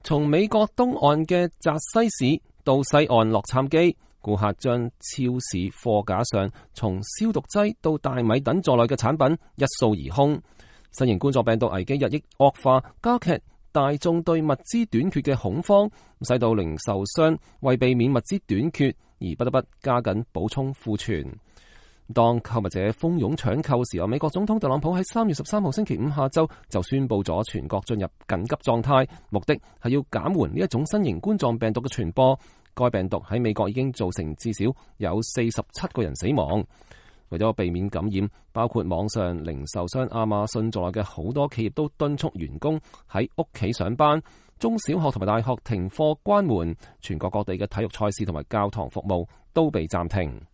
從美國東岸嘅澤西市到西岸洛杉磯，顧客將超市貨架上從消毒劑到大米等在內嘅產品一掃而空。新型冠狀病毒危機日益惡化，加劇大眾對物資短缺嘅恐慌，使到零售商為避免物資短缺而不得不加緊補充庫存。當購物者蜂擁搶購時候，美國總統特朗普喺3月13號星期五下晝就宣布咗全國進入緊急狀態，目的係要減緩呢一種新型冠狀病毒嘅傳播。該病毒喺美國已經造成至少有47個人死亡。為咗避免感染，包括網上零售商亞馬遜在內嘅好多企業都敦促員工喺屋企上班。中小學同埋大學停課關門，全國各地嘅體育賽事同埋教堂服務都被暫停。